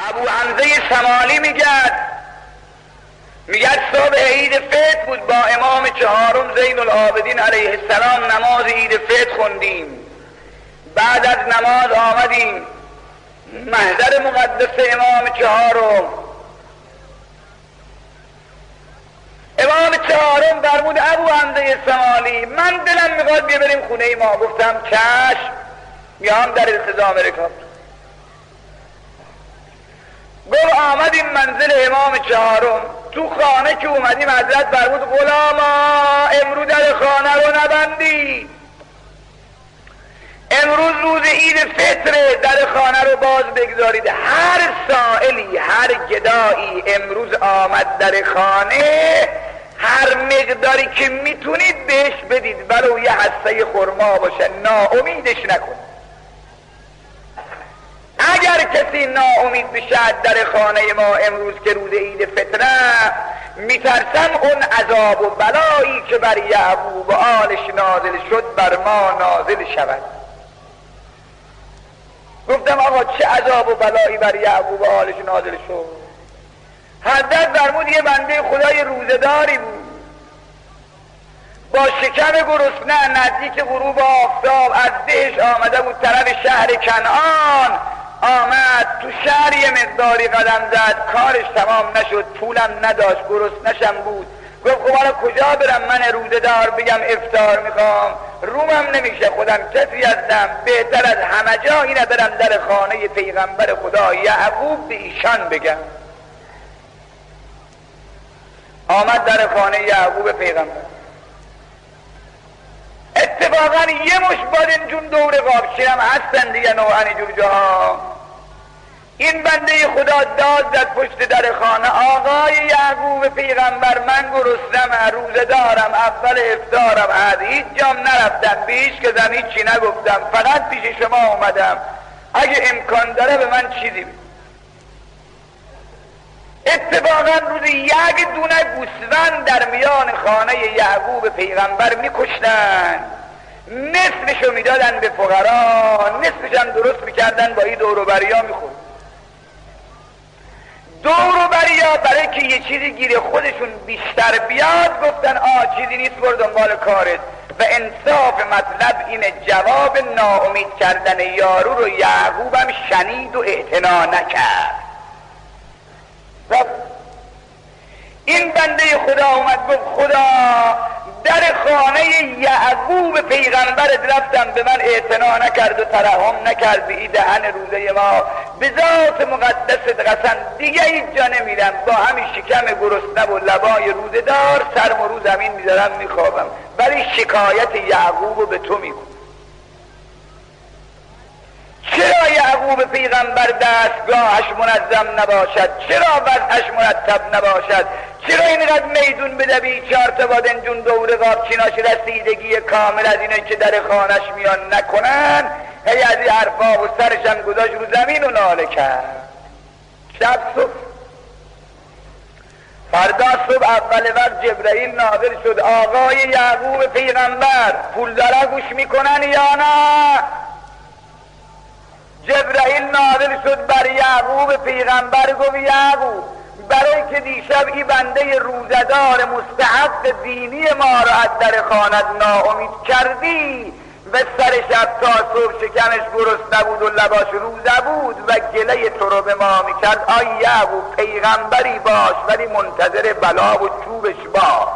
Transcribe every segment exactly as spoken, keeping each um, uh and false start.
ابو حمزه شمالی میگد میگد صبح عید فطر بود، با امام چهارم زین العابدین علیه السلام نماز عید فطر خوندیم. بعد از نماز آمدیم محضر مقدس امام چهارم. امام چهارم فرمود ابو حمزه شمالی من دلم میخواد بیا بریم خونه ما. گفتم چشم، میام در التزام رکاب. گفت آمدیم منزل امام چهارم. تو خانه که اومدیم حضرت فرمود غلاما امروز در خانه رو نبندید، امروز روز عید فطر، در خانه رو باز بگذارید. هر سائلی هر گدایی امروز آمد در خانه، هر مقداری که میتونید بهش بدید، ولو یه حصه خرما باشه، ناامیدش نکنید. اگر کسی ناامید بشه در خانه ما امروز که روز عید فطره، میترسم اون عذاب و بلایی که بر یعقوب و آلش نازل شد بر ما نازل شود. گفتم آقا چه عذاب و بلایی بر یعقوب و آلش نازل شد؟ حضرت فرمود یه بنده خدای روزه‌داری بود، با شکم گرسنه نزدیک غروب آفتاب از دهش آمده بود طرف شهر کنعان. آمد تو شهر یه مقداری قدم زد، کارش تمام نشد، پولم نداشت، گرسنه‌شم بود. گفت خب حالا کجا برم من روزه‌دار بگم افطار میخوام؟ رومم نمیشه، خودم کسی هستم، بهتر از همه جا اینه برم در خانه پیغمبر خدا یعقوب به ایشان بگم. آمد در خانه یعقوب پیغمبر. اتفاقا یه مش بادنجون دور قابچی هم هستن دیگه نوعن جور جاها. این بنده خدا داد زد پشت در خانه آقای یعقوب پیغمبر من گرسنم، روزه دارم، اول افطارم، از هیچ جام نرفتم، به هیچ کسم هیچی نگفتم، فقط پیش شما اومدم، اگه امکان داره به من چیزی بید. اتفاقا روز یک دونه گوسفند در میان خانه یعقوب پیغمبر میکشتن، نصفشو میدادن به فقرا، نصفش هم درست میکردن با این دوروبریا میخورد. دوروبریا برای که یه چیزی گیره خودشون بیشتر بیاد گفتن آه چیزی نیست، برو دنبال کارت. و انصاف مطلب اینه جواب ناامید کردن یارو رو یعقوب هم شنید و اعتنا نکرد. این بنده خدا اومد گفت خدا در خانه یعقوب پیغمبرت رفتم، به من اعتنا نکرد و ترحم نکرد به این دهن روزه ما، به ذات مقدست قسم دیگه هیچ جا نمیرم، با همین شکم گرسنه و لبای روزه دار سرم و رو زمین میذارم میخوابم، ولی شکایت یعقوب به تو میگم. چرا یعقوب پیغمبر دستگاهش منظم نباشد؟ چرا وضعش مرتب نباشد؟ چرا اینقدر میدون بده بی چهار تا بادنجون دور قابچیناش رسیدگی کامل از اینه که در خانش میان نکنن؟ هی از این حرفا و سرشم گذاشت رو زمین و ناله کرد. شب صبح فردا صبح اول وقت جبرئیل نازل شد. آقای یعقوب پیغمبر پول داره گوش میکنن یا نه؟ جبرئیل نازل شد بر یعقوب پیغمبر گفت یعقوب برای که دیشب این بنده روزدار مستحق دینی ما را از در خانت ناامید کردی و سر شب تا صبح شکمش گرسنه بود و لباش روزه بود و گله تو رو به ما میکرد، آی یعقوب پیغمبری باش ولی منتظر بلا و چوبش باش.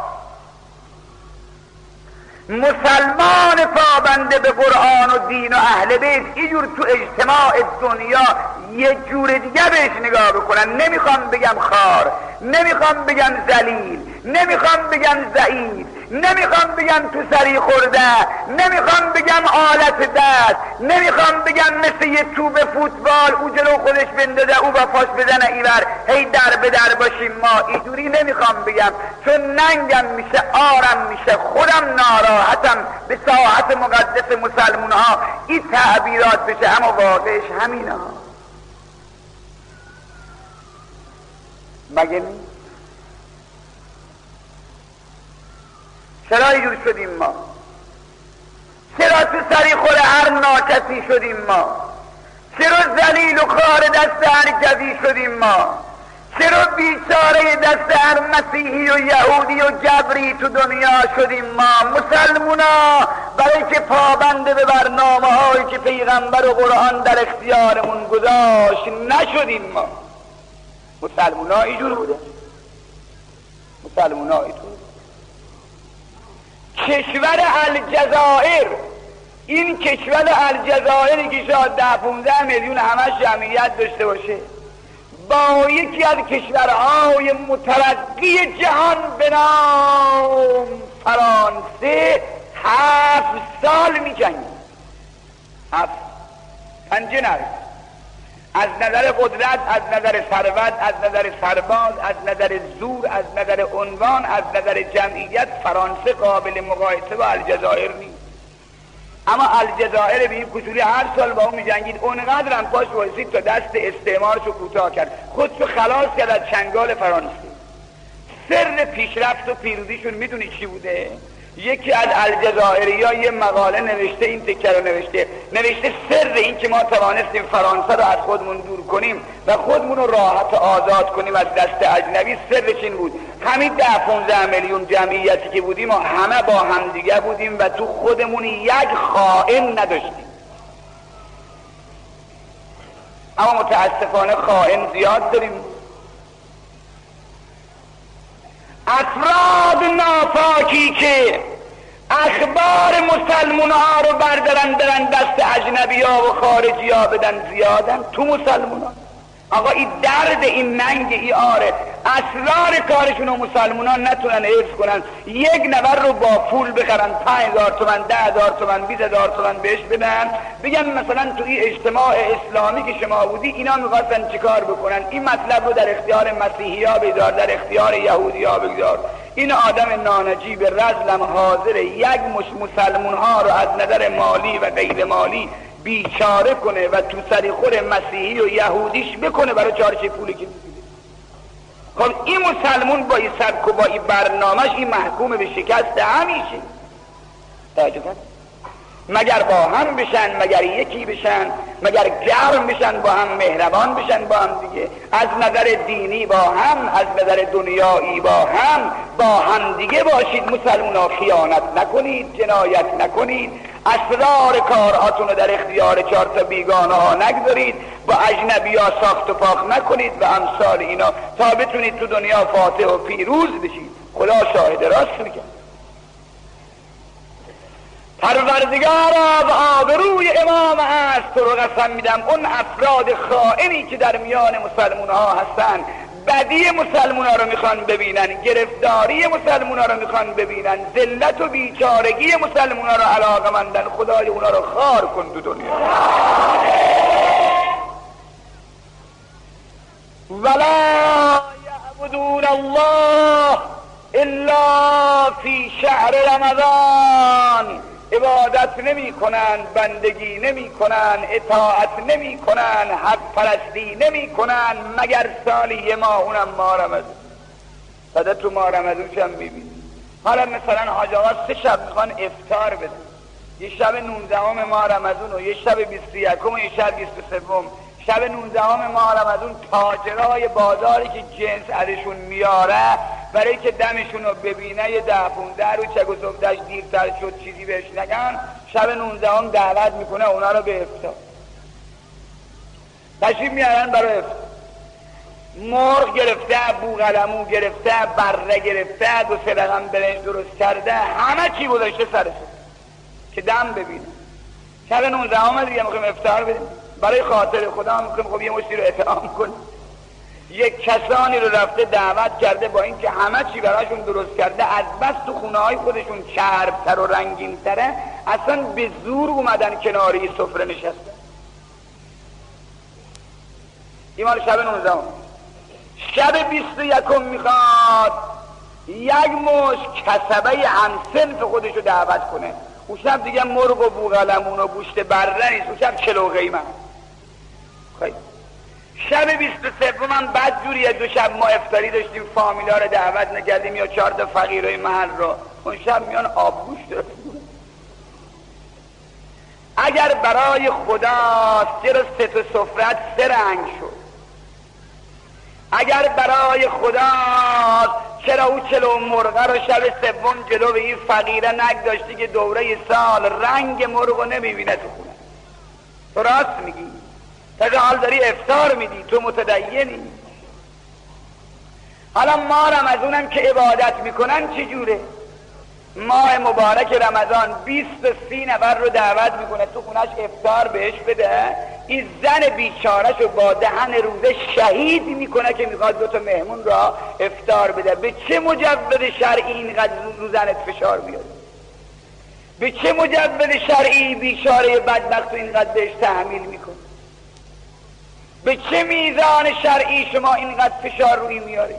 مسلمان پابنده به قرآن و دین و اهل بیت اینجور تو اجتماع دنیا یه جور دیگه بهش نگاه بکنن. نمیخوام بگم خار، نمیخوام بگم ذلیل، نمیخوام بگم ضعیف، نمیخوام بگم تو سری خورده، نمیخوام بگم آلت دست، نمیخوام بگم مثل یه توپ فوتبال او جلو خودش بندازه او با پاش بزنه ایور هی در به در باشیم ما، اینجوری نمیخوام بگم چون ننگم میشه، آرم میشه، خودم ناراحتم به ساحت مقدس مسلمون ها این تعبیرات بشه، اما واقعش همین ها. مگه نیست؟ چرا اینجور شدیم ما؟ چرا تو سری خور هر ناکسی شدیم ما؟ چرا ذلیل و خار دست هر کسی شدیم ما؟ چرا بیچاره دست هر مسیحی و یهودی و جبری تو دنیا شدیم ما؟ مسلمونا برای که پابند به برنامه هایی که پیغمبر و قرآن در اختیارمون گذاشت نشدیم ما. مسلمونا اینجور بوده، مسلمونا اینجور. کشور الجزایر، این کشور الجزایری که شاید ده پونزده میلیون همش جمعیت داشته باشه، با یکی از کشورهای مترقی جهان به نام فرانسه هفت سال می جنگید. هفت پنجه نرسید. از نظر قدرت، از نظر ثروت، از نظر سرباز، از نظر زور، از نظر عنوان، از نظر جمعیت فرانسه قابل مقایسه با الجزایر نیست. اما الجزایر به این کوچولی هر سال با اون می جنگید. اونقدر هم پاش وایسید تا دست استعمارشو کوتاه کرد، خودشو خلاص کرد از چنگال فرانسه. سر پیشرفت و پیروزیشون میدونی چی بوده؟ یکی از الجزائری ها یه مقاله نوشته، این تکه رو نوشته نوشته سر این که ما توانستیم فرانسه رو از خودمون دور کنیم و خودمون رو راحت آزاد کنیم از دست اجنبی، سرش این بود همین ده پونزده میلیون جمعیتی که بودیم ما همه با همدیگه بودیم و تو خودمون یک خائن نداشتیم. اما متاسفانه خائن زیاد داریم. افراد ناپاکی که اخبار مسلمان ها رو بردارن برن دست اجنبی ها و خارجی ها بدن زیادن تو مسلمان ها. آقا این درد، این ننگ، این آره اسرار کارشون رو مسلمان ها نتونن حفظ کنن. یک نفر رو با پول بخرن، پنج هزار تومن، ده هزار تومن، بیست هزار تومن بهش بدن، بگن مثلا تو این اجتماع اسلامی که شما بودی اینا میخواستن چیکار بکنن، این مطلب رو در اختیار مسیحی ها بگذار، در اختیار یهودی ها بگذار. این آدم نانجیب رذلم حاضر یک مش مسلمان ها رو از نظر مالی و غیر مالی بیچاره کنه و تو سری خور مسیحی و یهودیش بکنه برای چارچه پولی که میگیره. خب این مسلمون با این سبک و با این برنامهش این محکوم به شکست همیشه. توجه کن، مگر با هم بشن، مگر یکی بشن، مگر گرم بشن با هم، مهربان بشن با هم دیگه، از نظر دینی با هم، از نظر دنیایی با هم، با هم دیگه باشید. مسلمان ها خیانت نکنید، جنایت نکنید، اسرار کارهاتون رو در اختیار چهار تا بیگانه ها نگذارید، با اجنبی ها ساخت و پاک نکنید و امثال اینا، تا بتونید تو دنیا فاتح و پیروز بشید. خدا شاهد راست میگه. پروردگارا و آبروی امام هست تو رو قسم میدم، اون افراد خائنی که در میان مسلمان ها هستن بدی مسلمان ها رو میخوان ببینن، گرفتاری مسلمان ها رو میخوان ببینن، ذلت و بیچارگی مسلمان ها رو علاقمندن. خدای اونا رو خار کن تو دنیا. ولا یعبدون الله الا فی شهر رمضان، عبادت نمی کنن، بندگی نمی کنن، اطاعت نمی کنن، حق پرستی نمی کنن مگر سالی یه ماه، اونم ماه رمضان. بعد تو ماه رمضانش هم میبینی. حالا مثلا حاج آقا سه شب میخوان افطار بدن، یه شب نوزدهم ماه رمضان و یه شب بیست و یکم و یه شب بیست و سوم. شب نوزدهم ماه رمضان تاجرای بازاری که جنس ازشون میاره برای که دمشون رو ببینه یه ده پونزده رو چک و صبحش دیرتر شد چیزی بهش نگن، شب نوزدهم دعوت میکنه اونا رو به افطار. تشریف میارن برای افطار، مرغ گرفته، بوقلمو گرفته، بره گرفته، دو سه رقم برنج درست کرده، همه چی گذاشته سرش که دم ببینه. شب نوزدهم دیگه میخوایم افطار بدیم، برای خاطر خدا میخوایم خب یه مشتی رو اطعام کنیم. یک کسانی رو رفته دعوت کرده، با اینکه همه چی براشون درست کرده، از بس تو خونه های خودشون چربتر و رنگین تره، اصلا به زور اومدن کناری سفره نشستن. این مال شب نوزدهم. شب بیست و یکم میخواد یک مش کسبه همسنف خودش رو دعوت کنه. اون شب دیگه مرغ و بوقلمون و گوشت بره نیست، اون شب چلو قیمه. خیلی شب بیست و سوم هم بعد جوریه، دو شب ما افطاری داشتیم، فامیلا رو دعوت نکردیم یا چهار تا فقیرای محل رو، اون شب میان آبگوشت رو اگر برای خداست چرا ست و سفرت سه رنگ شد؟ اگر برای خداست چرا او چلو مرغه رو شب سوم جلو به این فقیره نگذاشتی که دوره سال رنگ مرغ رو نمیبینه تو خونه؟ تو راست میگی، تا حال داری افطار میدی، تو متدینی. حالا ما رمضانم که عبادت میکنن چجوره؟ ماه مبارک رمضان بیست و سی نفر رو دعوت میکنه تو خونش افطار بهش بده، این زن بیچارش رو با دهن روزه شهید میکنه که میخواد دو تا مهمون را افطار بده. به چه مجوز شرعی اینقدر رو زنت فشار بیاد؟ به چه مجوز شرعی بیچاره بدبخت رو اینقدر بهش تحمیل میکنه؟ به چه میزان شرعی شما اینقدر فشار روی میاری؟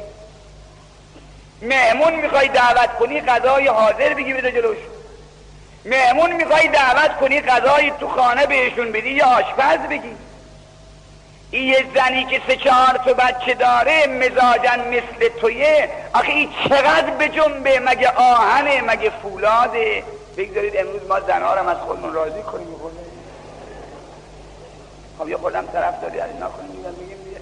مهمون میخوای دعوت کنی غذای حاضر بگی بده جلوش، مهمون میخوای دعوت کنی غذای تو خانه بهشون بدی یا آشپز بگی. این یه زنی که سه چهار تا بچه داره مزاجن مثل تویه، آخه این چقدر به جنبه؟ مگه آهنه؟ مگه فولاده؟ بگذارید امروز ما زنها رو از خودمون راضی کنیم. بخونه خب یه خودم طرف داری از اینا کنیم میگم بگیم دیگه.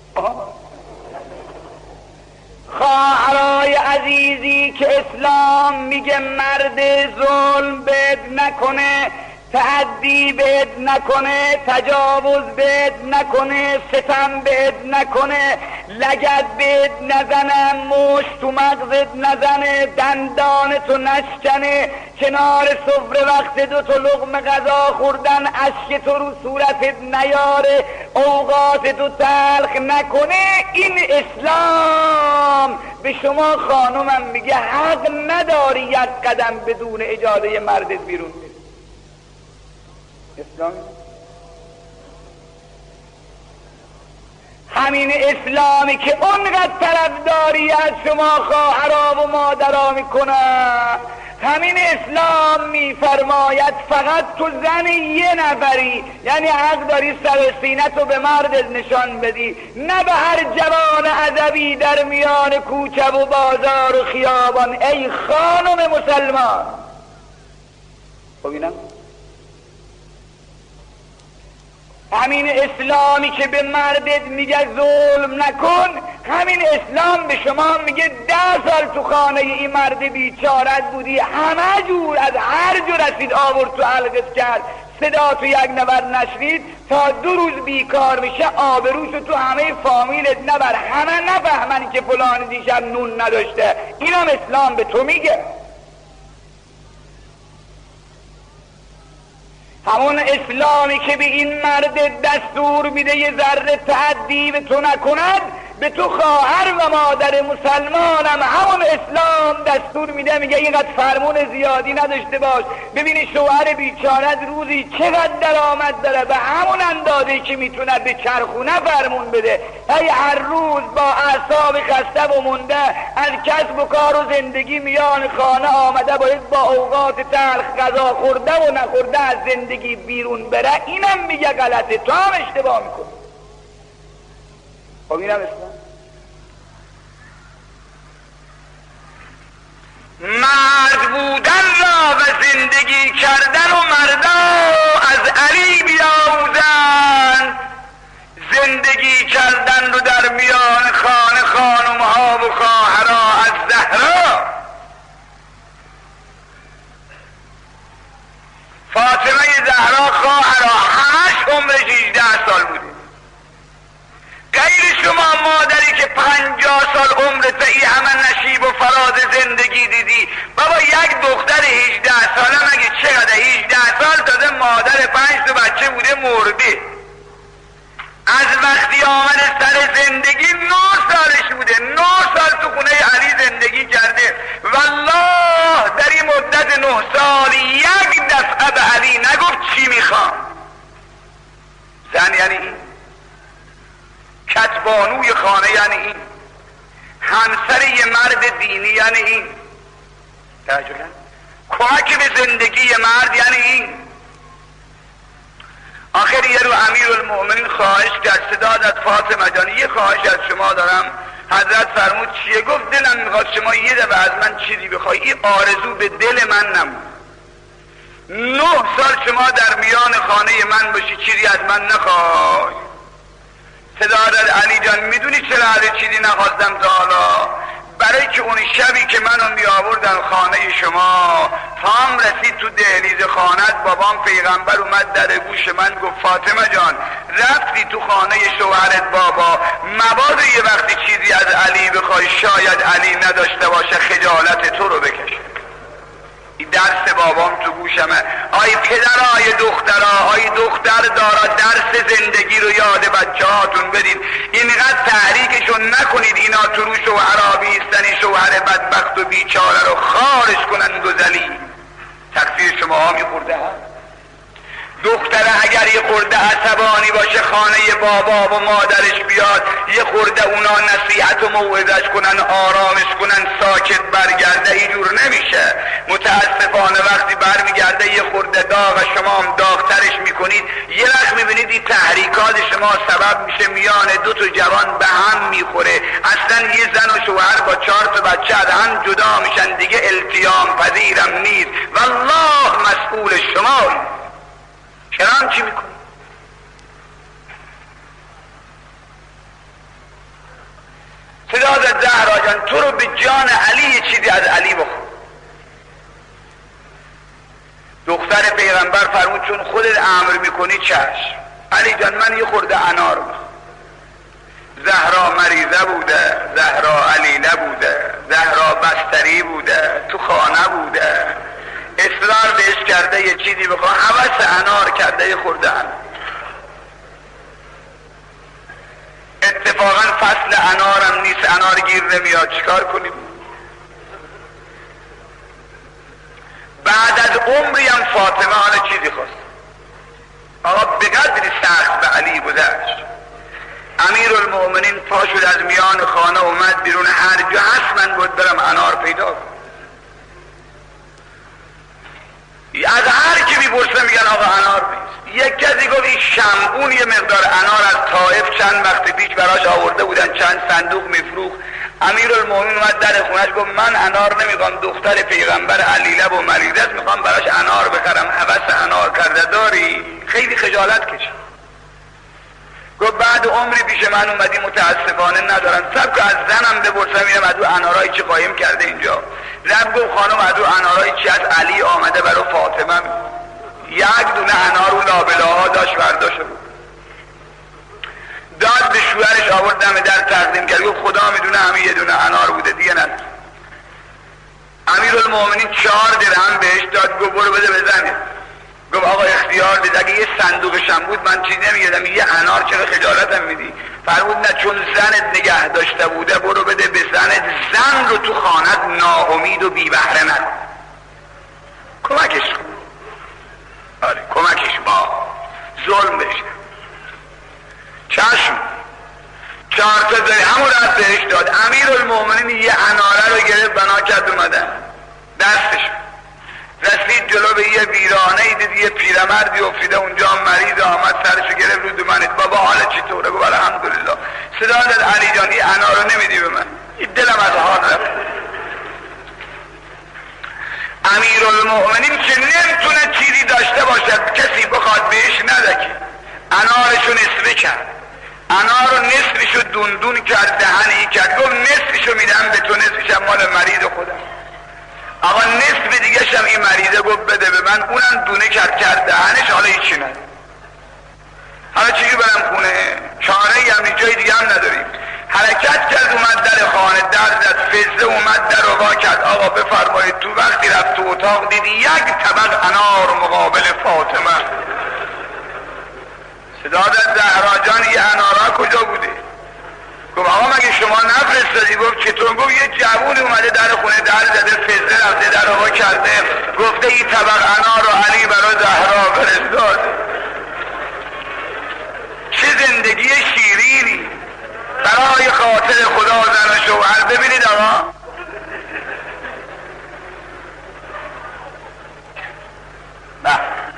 خواهرای عزیزی که اسلام میگه مرد ظلم بد نکنه، تعدی بد نکنه، تجاوز بد نکنه، ستم بد نکنه، لگد بد نزنه، مشت تو مغزت نزنه، دندانتو نشکنه، کنار سفره وقت دو تا لقمه غذا خوردن اشک تو رو صورتت نیاره، اوقات تو تلخ نکنه. این اسلام به شما خانومم میگه حق نداری یک قدم بدون اجازه مردت بیرون بری. اسلام همین اسلامی که اونقدر طرفداری از شما خواهرها و مادرها میکنه، همین اسلام میفرماید فقط تو زن یه نفری، یعنی حق داری سر سینه‌تو به مردت نشان بدی، نه به هر جوان عزبی در میان کوچه و بازار و خیابان. ای خانم مسلمان، ببینم همین اسلامی که به مردت میگه ظلم نکن، همین اسلام به شما میگه ده سال تو خانه این مرد بیچارت بودی، همه جور از هر جور رسید آورد تو حلقت کرد، صدا تو یک نفر نشنید، تا دو روز بیکار میشه آبروشو تو همه فامیلت نبر، همه نفهمن که فلان دیشب نون نداشته. اینم اسلام به تو میگه. همون اسلامی که به این مرد دستور میده یه ذره تعدی به تو نکند، به تو خواهر و مادر مسلمانم همون اسلام دستور میده، میگه اینقدر فرمون زیادی نداشته باش. ببینی شوهر بیچارت روزی چقدر درآمد داره، به همون اندازه‌ای که میتونه به چرخونه فرمون بده. هی هر روز با اعصاب خسته و مونده از کسب و کار و زندگی میان خانه آمده، باید با اوقات تلخ غذا خورده و نخورده از زندگی بیرون بره. اینم میگه غلطه، تو هم اشتباه میکنی. خب اینم اسلام. مرد بودن را و زندگی کردن و مردا از علی بیاموزند، زندگی کردن رو در میان خانه خانمها و خواهرها از زهرا. فاطمه زهرا خواهرها همش عمرش هجده سال بوده. غیر شما مادری که پنجاه سال عمرت ای همه نشیب و فراز زندگی دیدی، بابا یک دختر هجده ساله مگه چقدر؟ هجده سال تازه مادر پنج تا بچه بوده مرده. از وقتی آمد سر زندگی نه سالش بوده، نه سال تو خونه علی زندگی کرده. والله در این مدت نه سال یک دفعه به علی نگفت چی میخوام. زن یعنی این، کتبانوی خانه یعنی این، همسر یه مرد دینی یعنی این، توجه کن، کمک به زندگی یه مرد یعنی این. آخر یه رو امیر المؤمنین خواهش کرد، صدا داد فاطمه جان یه خواهش از شما دارم. حضرت فرمود چیه؟ گفت دلم میخواد شما یه دفعه از من چیزی بخوای. این آرزو به دل من نمون. نه سال شما در میان خانه من باشی چیزی از من نخوای. سدادت علی جان میدونی چرا از چیزی نخواستم تا حالا؟ برای که اون شبی که منو می آوردن خانه شما پام رسید تو دهلیز خانت، بابام پیغمبر اومد در گوش من گفت فاطمه جان رفتی تو خانه شوهرت بابا، مبادا یه وقتی چیزی از علی بخوای شاید علی نداشته باشه خجالت تو رو بکشه. این درس بابام تو گوشمه. آی پدر آی دخترها، آی دختر دارا درس زندگی رو یاد بچه هاتون بدین، اینقدر تحریکشون نکنید اینا تو رو شوهرها بیستنی شوهر بدبخت و بیچاره رو خارج کنن گذلی. تقصیر شما ها میخورده ها. دختره اگر یه خورده عصبانی باشه خانه بابا و مادرش بیاد یه خورده اونا نصیحت و موعظش کنن آرامش کنن ساکت برگرده اینجور نمیشه. متاسفانه وقتی برمیگرده یه خورده داغ شما هم داغترش میکنید، یه وقت میبینید این تحریکات شما سبب میشه میان دو تا جوان به هم میخوره. اصلا یه زن و شوهر با چهار تا بچه از هم جدا میشن، دیگه التیام پذیرم نیست. والله مسئول شمایی. چرا هم چی میکنی؟ سدادت زهرا جان تو رو به جان علی یه چیزی از علی بخور. دختر پیغمبر فرمود چون خودت امر میکنی چشم. علی جان من یه خورده انار بخور. زهرا مریضه بوده، زهرا علی نبوده، زهرا بستری بوده، تو خانه بوده، اصرار بهش کرده یه چیزی بخواه، هوس انار کرده یه خورده انار. اتفاقا فصل انارم نیست، انار گیر نمیاد، چیکار کنیم؟ بعد از عمری هم فاطمه حالا چیزی خواست. آقا به قدری سخت به علی گذشت. امیر المؤمنین پا شد از میان خانه اومد بیرون، هر جا هست من بود برم انار پیدا کنم. از هر کی میپرسه میگن آقا انار نیست. یک کسی گفت این شمعون یه مقدار انار از طائف چند وقت پیش براش آورده بودن، چند صندوق میفروخت. امیر المؤمنین اومد در خونش گفت من انار نمیخوام، دختر پیغمبر علی لب و مریضت میخوام براش انار بخرم، هوس انار کرده داری؟ خیلی خجالت کشید. گفت بعد عمری پیش من اومدی متاسفانه ندارم، سب که از زنم بپرسم اینم از او انارایی چی قایم کرده اینجا. رب گفت خانم از او انارایی چی از علی آمده برای فاطمه. یک دونه انار و لابلاها داشت برداشته بود، داد به شوهرش آورد دم در تقدیم کرد. گفت خدا میدونه همین یه دونه انار بوده دیگه نداره. امیر المؤمنین چهار درهم بهش داد، گفت برو بده بزنه. گفت آقا اختیار بده، اگه یه صندوقشم بود من چیز نمیگردم، یه انار چرا خجالتم میدی؟ فرمود نه چون زنت نگه داشته بوده برو بده به زنت، زن رو تو خانت ناامید و بی بهره نکن، کمکش کن. آره کمکش با ظلم بشه. چشم چهار تا داری همون رد بهش داد. امیر المؤمنین یه اناره رو گرفت بنا کرد اومدن دستش رسید جلو به یه ویرانه ای، دید یه پیرمردی افتیده اونجا مریض، آمد سرشو گرفت رو دومنید بابا حالت چطوره؟ گفت الحمدلله. صدا داد علی جان این انار رو نمیدی به من؟ این دلم از حال رفت. امیر المؤمنین که نمیتونه چیزی داشته باشد کسی بخواد بهش نده که انارشو نصفه کرد، انار رو نصفشو دوندون کرد دهنی کرد، گفت نصفشو میدم به تو، نصفشم مال مریض خودم. اما نصف دیگه شم این مریضه گفت بده به من، اونم دونه کرد کرد دهنش، حالا هیچی نداره. حالا چیزی برم خونه؟ چاره ای هم جای دیگه هم نداریم. حرکت کرد اومد در خانه در زد، فزه اومد در رو وا کرد. آقا بفرمایید. تو وقتی رفت تو اتاق دید یک طبق انار مقابل فاطمه. صدا داد زهرا جان این انارا کجا بوده؟ گفت آقا مگه شما نفرستادی؟ گفت چطور؟ گفت یه جوون اومده در خونه در زده، فزه رفته در رو وا کرده، گفته این طبق انار رو علی برای زهرا فرستاد. چه زندگی شیرینی برای خاطر خدا زن و شوهر. ببینید آقا نه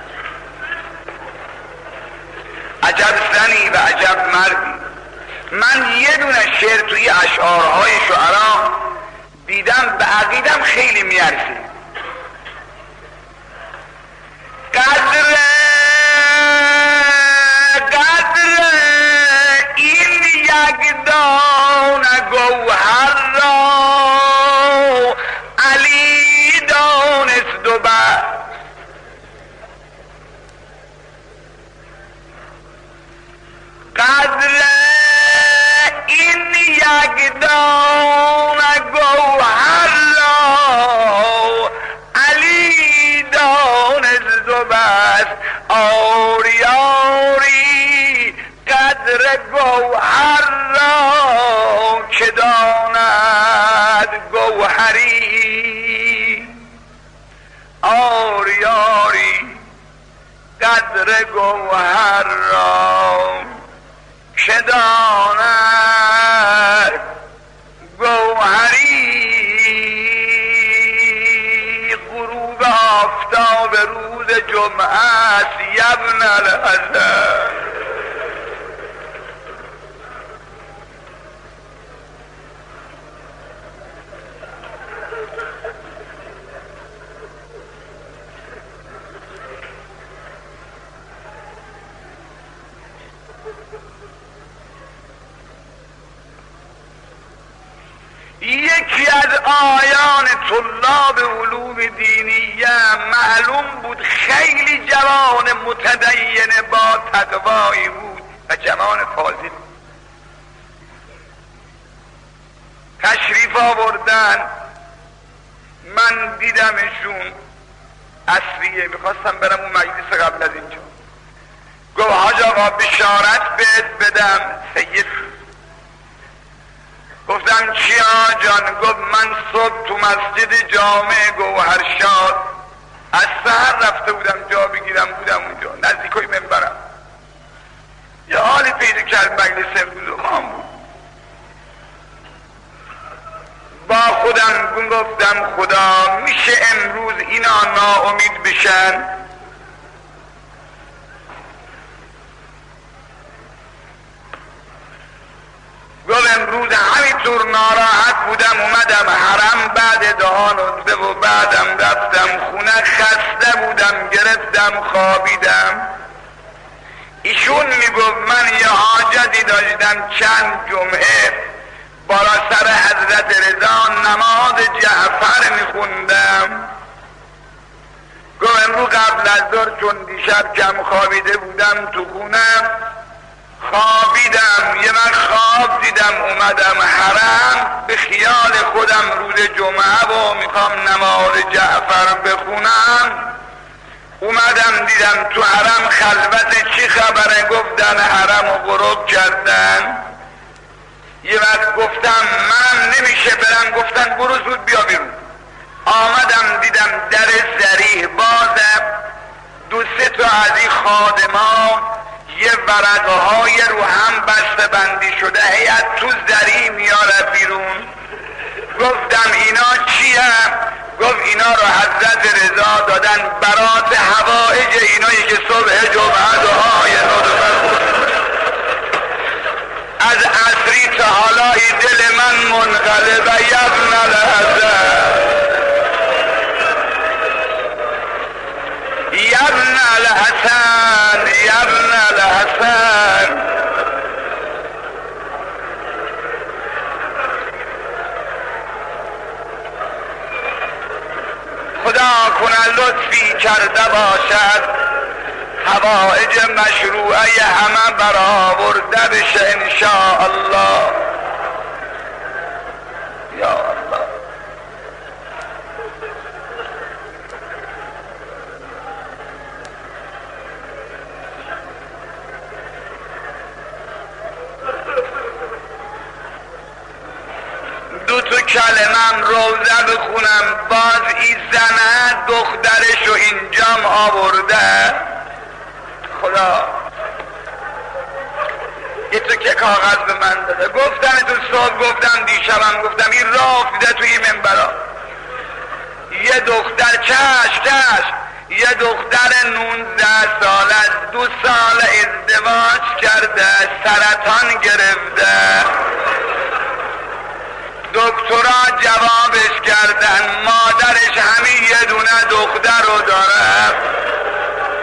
عجب زنی و عجب مردی. من یه دونه شعر توی اشعارهای شعرا دیدم به عقیدم خیلی میارزه. قدر قدر این یک دانه گوهر را علی دانست و بس. قدر این یک دانه گوهر را علی دانست و بس. آری آری قدر گوهر را که داند گوهری. آری آری قدر گوهر را که داند گوهری. غروب آفتاب روز جمعه است یبن الحسن. یکی از آیان طلاب علوم دینیه معلوم بود خیلی جوان متدین با تقوایی بود و جوان فاضل. تشریف آوردن، من دیدمشون عصریه، میخواستم برم اون مجلس قبل از اینجا. گفت حاج آقا بشارت بهت بدم سید. گفتم چی آجان؟ گفت من صبح تو مسجد جامع گوهرشاد از سحر رفته بودم جا بگیرم، بودم اونجا نزدیکای منبرم. یه حالی پیدا کرد مجلس امروز ما بود. با خودم گفتم خدا میشه امروز اینا ناامید بشن؟ گفت امروز همینطور ناراحت بودم اومدم حرم بعد دعا نطفه و بعدم رفتم خونه خسته بودم گرفتم خوابیدم. ایشون میگفت من یه حاجتی داشتم چند جمعه بالا سر حضرت رضا نماز جعفر میخوندم. گفت امروز قبل از ظهر چون دیشب کم خوابیده بودم تو خونم خوابیدم، یه من خواب دیدم اومدم حرم به خیال خودم روز جمعه و میخوام نماز جعفر بخونم. اومدم دیدم تو حرم خلوت چی خبره؟ گفتن حرم و غروب کردن. یه وقت گفتم منم نمیشه برم، گفتن برو زود بیا بیرون. آمدم دیدم در ذریح بازم، دو سه تا از این خادما یه ورقهای رو هم بسته بندی شده هیئت تو ذریح میاره بیرون. گفتم اینا چیه؟ گفت اینا رو حضرت رضا دادن برات حوائج اینایی که صبح جمعه دعای ندفت. از عصری تا حالا دل من منقلب یبن الحسن یبن الحسن یبن الحسن. خدا کنه لطفی کرده باشد حوائج مشروعه همه برآورده بشه انشاءالله. یا الله. دو تا کلمم روزه بخونم. باز این زنه دخترشو اینجام آورده. خدا یه تو که کاغذ به من داده. گفتم تو صبح، گفتم دیشبم، گفتم این راه افتیده توی منبرا. یه دختر چش چش یه دختر نونزده ساله دو سال ازدواج کرده، سرطان گرفته، دکترها جوابش کردن مادرش همین یه دونه دختر رو داره.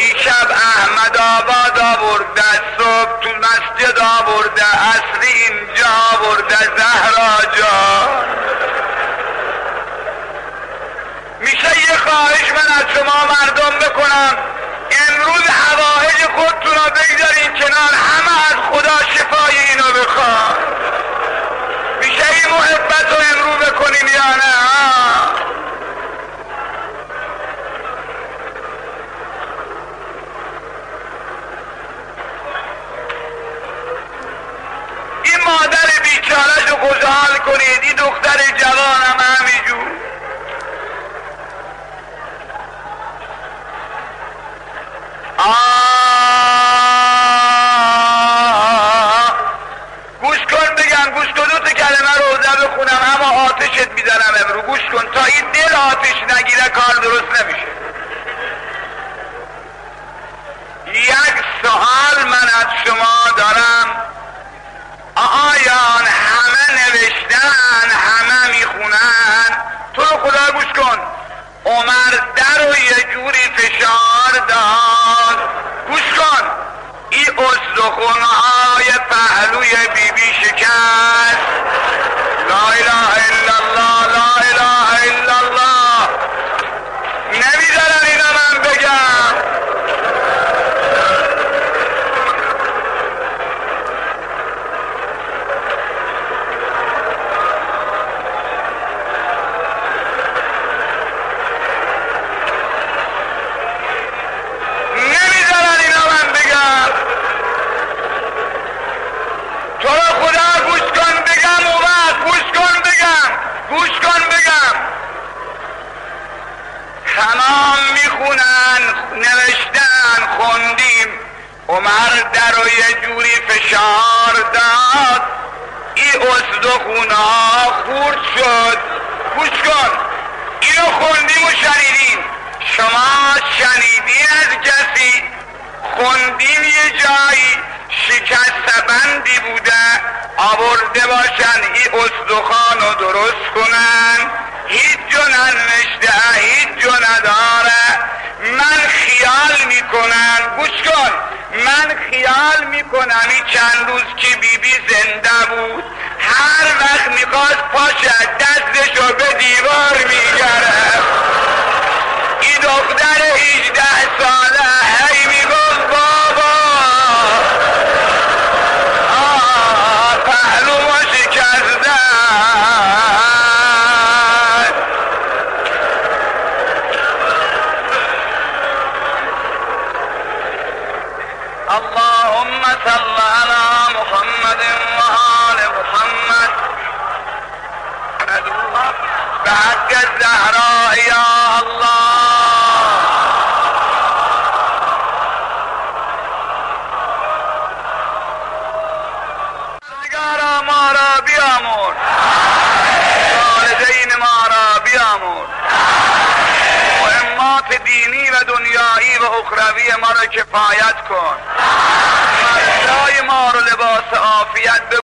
دیشب احمد آباد آورده، صبح تو مسجد آورده، عصری اینجا آورده، زهرا جان. میشه یه خواهش من از شما مردم بکنم، امروز حوائج خودتون رو بگذارین کنار، همه از خدا شفای اینو بخوان. میشه این محبت رو امروز بکنین یا نه؟ این مادر بیچاره رو خوشحال کنید، این دختر جوان هم همینجور. آه گوش کن بگم، گوش کن، دو تا کلمه روزه بخونم اما آتشت میزنم امرو. گوش کن تا این دل آتش نگیره کار درست نمیشه. یک سوال من از شما دارم، آیان همه نوشتن همه میخونن، تو رو خدا گوش کن. عمر در و یه جوری فشار داد، گوش کن، این استخونهای پهلوی بی بی شکست. لا اله الا الله، لا اله الا الله. نمیذارن اینا من بگم. تو رو خدا گوش کن بگم، اومد گوش کن بگم، گوش کن بگم. تمام میخونن، نوشتن، خوندیم. عمر در و یه جوری فشار داد، این استخونها خورد شد. گوش کن، اینو خوندیم و شنیدیم. شما شنیدین از کسی؟ خوندیم یه جایی شکست بندی بوده، آورده باشن این استخوان رو درست کنن، هیچ جو ننوشته، هیچ جو نداره. من خیال میکنم، گوش کن، من خیال میکنم این چند روز که بی بی زنده بود، هر وقت میخواست پاشد دستشو به دیوار میگرد. این دختر هجده ساله هی میگفت بابا آه پهلو ما شکستن. اللهم صل على محمد و آل محمد بحق الزهراء یا الله. نگارا ما را بیامرز، والدین ما را بیامرز، مهمات دینی و دنیایی و اخروی ما را کفایت کن. مرزای ما را لباس عافیت